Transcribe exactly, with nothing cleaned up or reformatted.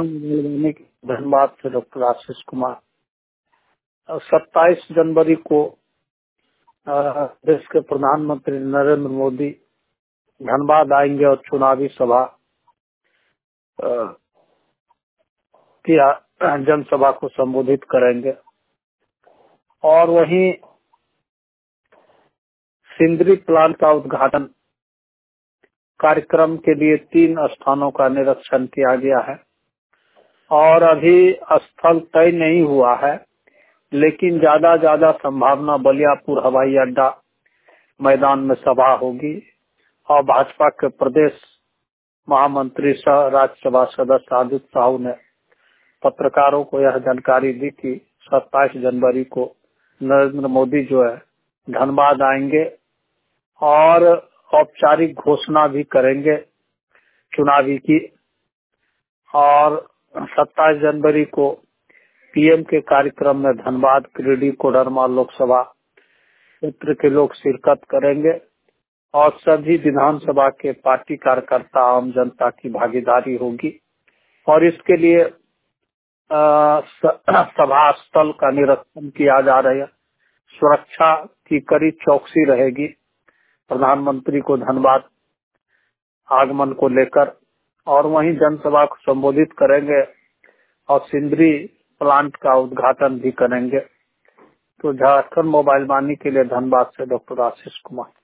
धन मिलवाने के धनबाद से डॉक्टर आशीष कुमार। सत्ताईस जनवरी को देश के प्रधानमंत्री नरेंद्र मोदी धनबाद आएंगे और चुनावी सभा की जनसभा को संबोधित करेंगे। और वहीं सिंदरी प्लांट का उद्घाटन कार्यक्रम के लिए तीन स्थानों का निरीक्षण किया गया है और अभी स्थल तय नहीं हुआ है, लेकिन ज्यादा ज्यादा संभावना बलियापुर हवाई अड्डा मैदान में सभा होगी। और भाजपा के प्रदेश महामंत्री सह राज्यसभा सदस्य आदित्य साहू ने पत्रकारों को यह जानकारी दी कि सत्ताईस जनवरी को नरेंद्र मोदी जो है धनबाद आएंगे और औपचारिक घोषणा भी करेंगे चुनावी की। और सत्ताईस जनवरी को पीएम के कार्यक्रम में धनबाद गिरिडीह कोडरमा लोकसभा क्षेत्र के लोग शिरकत करेंगे और सभी विधानसभा के पार्टी कार्यकर्ता आम जनता की भागीदारी होगी। और इसके लिए सभा स्थल का निरीक्षण किया जा रहा है। सुरक्षा की कड़ी चौकसी रहेगी प्रधानमंत्री को धनबाद आगमन को लेकर। और वहीं जनसभा को संबोधित करेंगे और सिंदरी प्लांट का उद्घाटन भी करेंगे। तो झारखंड मोबाइल वाणी के लिए धनबाद से डॉक्टर आशीष कुमार।